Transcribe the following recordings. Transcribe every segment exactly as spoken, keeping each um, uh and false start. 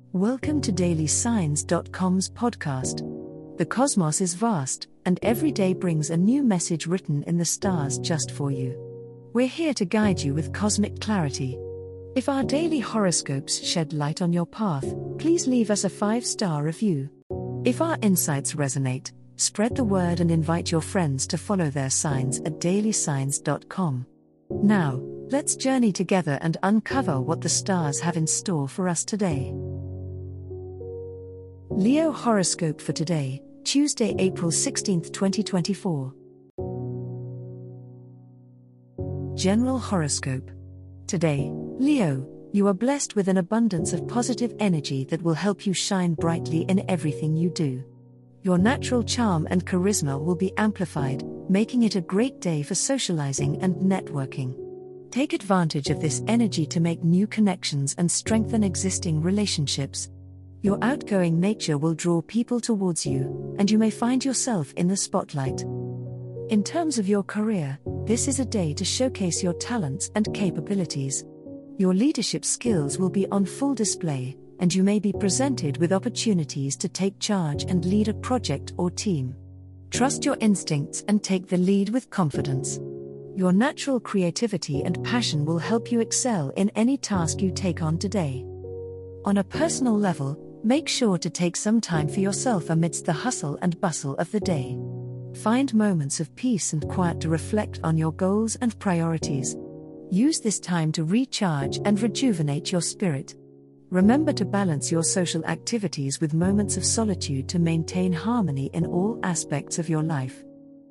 Welcome to daily signs dot com's podcast. The cosmos is vast, and every day brings a new message written in the stars just for you. We're here to guide you with cosmic clarity. If our daily horoscopes shed light on your path, please leave us a five-star review. If our insights resonate, spread the word and invite your friends to follow their signs at daily signs dot com. Now, let's journey together and uncover what the stars have in store for us today. Leo horoscope for today, Tuesday, April sixteenth, twenty twenty-four. General horoscope. Today, Leo, you are blessed with an abundance of positive energy that will help you shine brightly in everything you do. Your natural charm and charisma will be amplified, making it a great day for socializing and networking. Take advantage of this energy to make new connections and strengthen existing relationships. Your outgoing nature will draw people towards you, and you may find yourself in the spotlight. In terms of your career, this is a day to showcase your talents and capabilities. Your leadership skills will be on full display, and you may be presented with opportunities to take charge and lead a project or team. Trust your instincts and take the lead with confidence. Your natural creativity and passion will help you excel in any task you take on today. On a personal level, make sure to take some time for yourself amidst the hustle and bustle of the day. Find moments of peace and quiet to reflect on your goals and priorities. Use this time to recharge and rejuvenate your spirit. Remember to balance your social activities with moments of solitude to maintain harmony in all aspects of your life.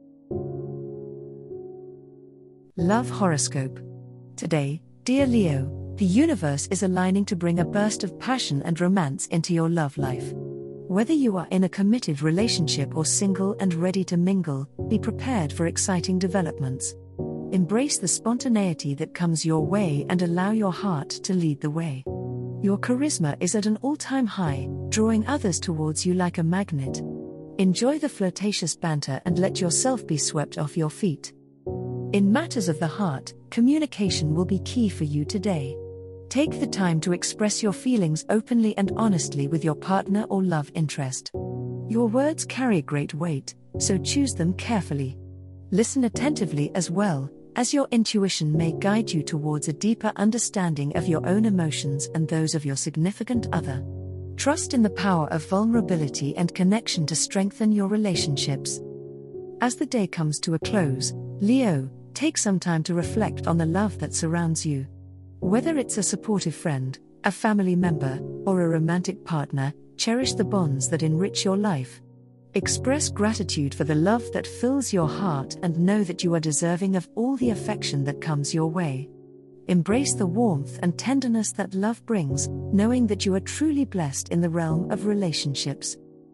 Love horoscope. Today, dear Leo, the universe is aligning to bring a burst of passion and romance into your love life. Whether you are in a committed relationship or single and ready to mingle, be prepared for exciting developments. Embrace the spontaneity that comes your way and allow your heart to lead the way. Your charisma is at an all-time high, drawing others towards you like a magnet. Enjoy the flirtatious banter and let yourself be swept off your feet. In matters of the heart, communication will be key for you today. Take the time to express your feelings openly and honestly with your partner or love interest. Your words carry great weight, so choose them carefully. Listen attentively as well, as your intuition may guide you towards a deeper understanding of your own emotions and those of your significant other. Trust in the power of vulnerability and connection to strengthen your relationships. As the day comes to a close, Leo, take some time to reflect on the love that surrounds you. Whether it's a supportive friend, a family member, or a romantic partner, cherish the bonds that enrich your life. Express gratitude for the love that fills your heart and know that you are deserving of all the affection that comes your way. Embrace the warmth and tenderness that love brings, knowing that you are truly blessed in the realm of relationships.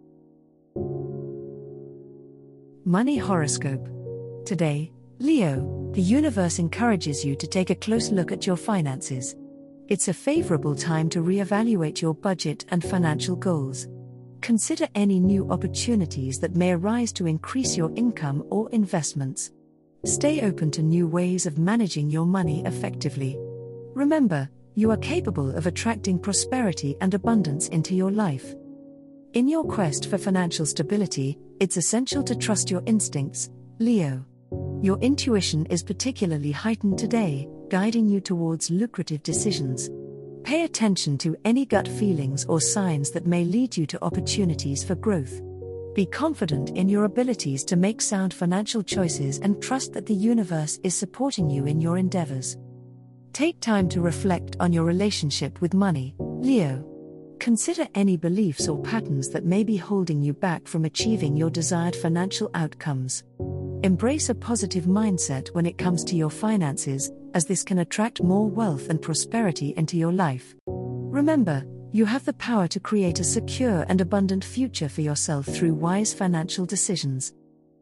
Money horoscope. Today, Leo, the universe encourages you to take a close look at your finances. It's a favorable time to reevaluate your budget and financial goals. Consider any new opportunities that may arise to increase your income or investments. Stay open to new ways of managing your money effectively. Remember, you are capable of attracting prosperity and abundance into your life. In your quest for financial stability, it's essential to trust your instincts, Leo. Your intuition is particularly heightened today, guiding you towards lucrative decisions. Pay attention to any gut feelings or signs that may lead you to opportunities for growth. Be confident in your abilities to make sound financial choices and trust that the universe is supporting you in your endeavors. Take time to reflect on your relationship with money, Leo. Consider any beliefs or patterns that may be holding you back from achieving your desired financial outcomes. Embrace a positive mindset when it comes to your finances, as this can attract more wealth and prosperity into your life. Remember, you have the power to create a secure and abundant future for yourself through wise financial decisions.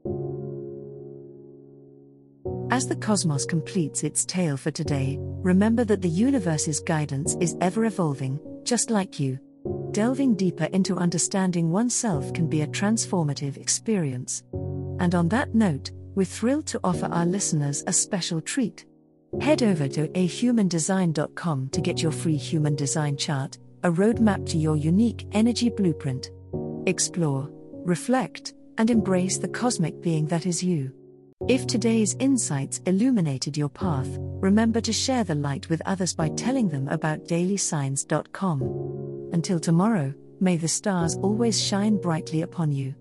As the cosmos completes its tale for today, remember that the universe's guidance is ever evolving, just like you. Delving deeper into understanding oneself can be a transformative experience. And on that note, we're thrilled to offer our listeners a special treat. Head over to a human design dot com to get your free human design chart, a roadmap to your unique energy blueprint. Explore, reflect, and embrace the cosmic being that is you. If today's insights illuminated your path, remember to share the light with others by telling them about daily signs dot com. Until tomorrow, may the stars always shine brightly upon you.